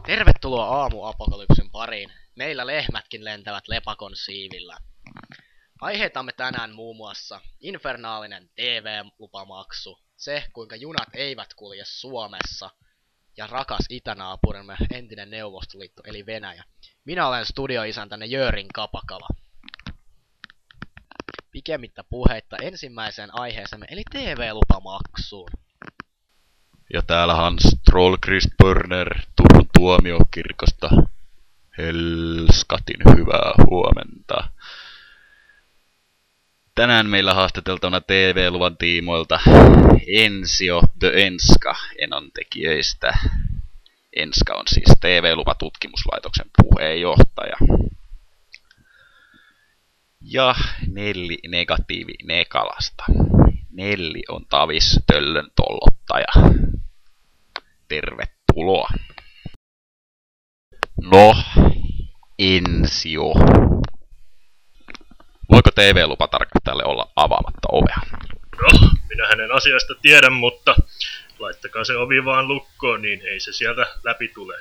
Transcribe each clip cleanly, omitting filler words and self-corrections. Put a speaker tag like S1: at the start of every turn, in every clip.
S1: Tervetuloa aamuapokalypsin pariin. Meillä lehmätkin lentävät lepakon siivillä. Aiheitamme tänään muun muassa infernaalinen TV-lupamaksu, se kuinka junat eivät kulje Suomessa, ja rakas itänaapurimme entinen Neuvostoliitto eli Venäjä. Minä olen studioisäntänne Jörin Kapakala. Pikemmittä puheitta ensimmäiseen aiheeseemme eli TV-lupamaksuun.
S2: Ja täällä Hans Trollkrist Pörner Turun tuomiokirkosta. Helskatin hyvää huomenta. Tänään meillä haastateltavana TV-luvan tiimoilta Ensio The Enska enontekijöistä. Enska on siis TV-luvatutkimuslaitoksen puheenjohtaja. Ja Nelli Negatiivi Nekalasta. Nelli on Tavis Töllön tollottaja. Tervetuloa. No, Ensio. Voiko TV-lupatarkastajalle olla avaamatta ovea?
S3: No, minä hänen asiasta tiedän, mutta laittakaa se ovi vaan lukkoon, niin ei se sieltä läpi tule.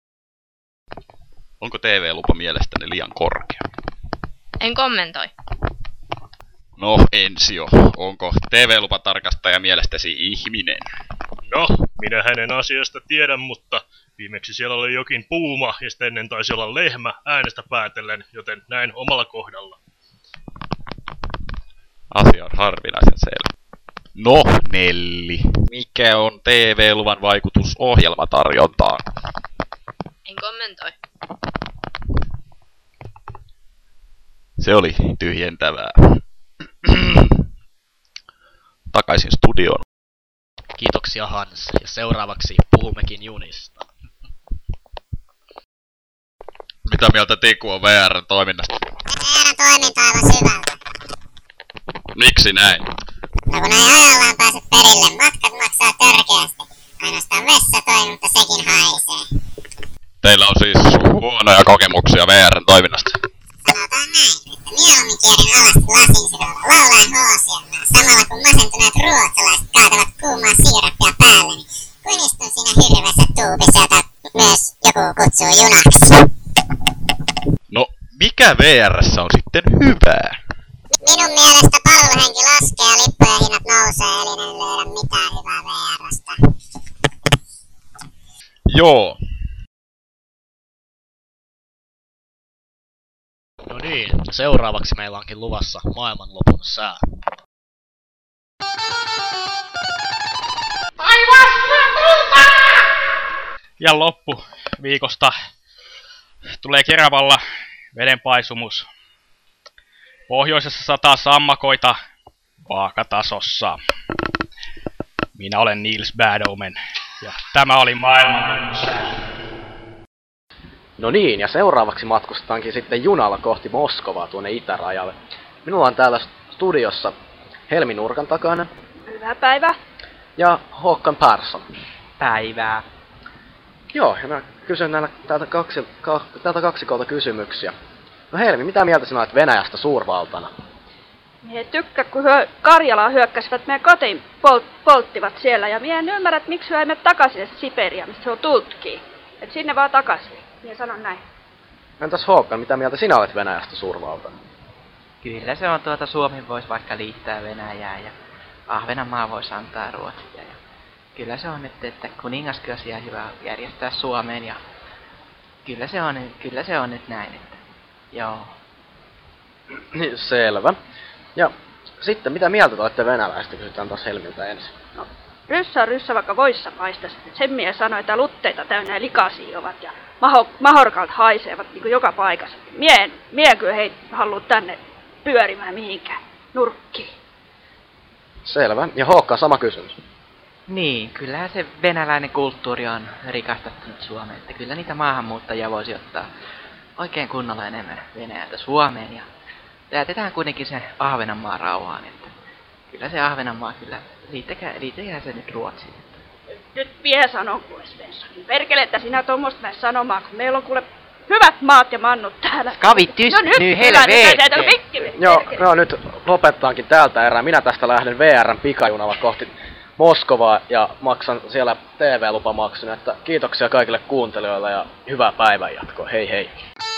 S2: Onko TV-lupa mielestäni liian korkea?
S4: En kommentoi.
S2: No, Ensio, onko TV-lupatarkastaja mielestäsi ihminen?
S3: No, minä hänen asiasta tiedän, mutta viimeksi siellä oli jokin puuma ja sitten ennen taisi olla lehmä äänestä päätellen, joten näin omalla kohdalla.
S2: Asia on harvinaisen selvä. No, Nelli, mikä on TV-luvan vaikutus ohjelmatarjontaan?
S4: En kommentoi.
S2: Se oli tyhjentävää. Takaisin studioon.
S1: Kiitoksia Hans, ja seuraavaksi puhummekin junista.
S2: Mitä mieltä Tiku on VR:n toiminnasta?
S5: VR:n toiminta aivan syvältä.
S2: Miksi näin?
S5: No kun ei ajallaan pääse perille, matkat maksaa törkeästi. Ainoastaan vessa toimii, mutta sekin haisee.
S2: Teillä on siis huonoja kokemuksia VR:n toiminnasta.
S5: Sanotaan näin, että mieluummin kierrin alasti lasinsirulla laulaen H-ohjelmaa, samalla kun masentuneet ruotsalaiset kaatavat kuumaa siirappia päälleni, kuin istun siinä hirveässä tuubissa, jota myös joku kutsuu junaksi.
S2: No, mikä VR:ssä on sitten hyvää?
S5: Minun mielestä palveluhenki laskee ja lippujen hinnat nousee, eli en löydä mitään hyvää VR:stä.
S2: Joo.
S1: No niin, seuraavaksi meillä onkin luvassa maailmanlopun sää.
S6: Ja loppu viikosta tulee Keravalla vedenpaisumus. Pohjoisessa sataa sammakoita vaakatasossa. Minä olen Niels Badomen ja tämä oli maailmanlopun sää.
S1: No niin, ja seuraavaksi matkustetaankin sitten junalla kohti Moskovaa tuonne itärajalle. Minulla on täällä studiossa Helmi Nurkan takana.
S4: Hyvää päivää.
S1: Ja Håkan Persson.
S7: Päivää.
S1: Joo, ja mä kysyn täältä kaksikolta kysymyksiä. No Helmi, mitä mieltä sinä olet Venäjästä suurvaltana?
S8: Mie ei tykkää, kun Karjalaa hyökkäsivät meidän kotiin, polttivat siellä. Ja mie en ymmärrä, että miksi he ei mene takaisin Siperiaan, mistä se on tultkin. Et sinne vaan takaisin. Mie sanon näin.
S1: Entäs Håkan, mitä mieltä sinä olet Venäjästä suurvaltana?
S7: Kyllä se on Suomi voisi vaikka liittää Venäjää ja Ahvenanmaa voisi antaa Ruotsia. Ja kyllä se on nyt, että kuningaskirsia hyvä järjestää Suomeen ja kyllä se on nyt näin, että joo.
S1: Selvä. Ja sitten mitä mieltä te olette venäläistä, kysytään taas Helmiltä ensin.
S8: No, ryssä vaikka voissa paistaisi. Sen mies sanoi, että lutteita täynnä ja likaisia ovat ja mahorkalta haisevat niin kuin joka paikassa. Mie kyllä hei haluu tänne pyörimään mihinkään nurkkiin.
S1: Selvä. Ja Håkan, sama kysymys.
S7: Niin, kyllähän se venäläinen kulttuuri on rikastattanut Suomeen, että kyllä niitä maahanmuuttajia voisi ottaa oikein kunnolla enemmän Venäjältä Suomeen ja jätetään kuitenkin se Ahvenanmaa rauhaan, että kyllä se Ahvenanmaa kyllä, liittäkää se nyt Ruotsiin.
S8: Nyt vielä sanon kuule Svensson, perkele, että sinä tuommoista näin sanomaan, kun meillä on kuule hyvät maat ja mannut täällä.
S7: Skavit tyst helvetti!
S1: Joo, nyt lopetetaankin täältä erää. Minä tästä lähden VR:n pikajunalla kohti Moskovaan ja maksan siellä TV-lupamaksun, että kiitoksia kaikille kuuntelijoille ja hyvää päivänjatkoa. Hei hei!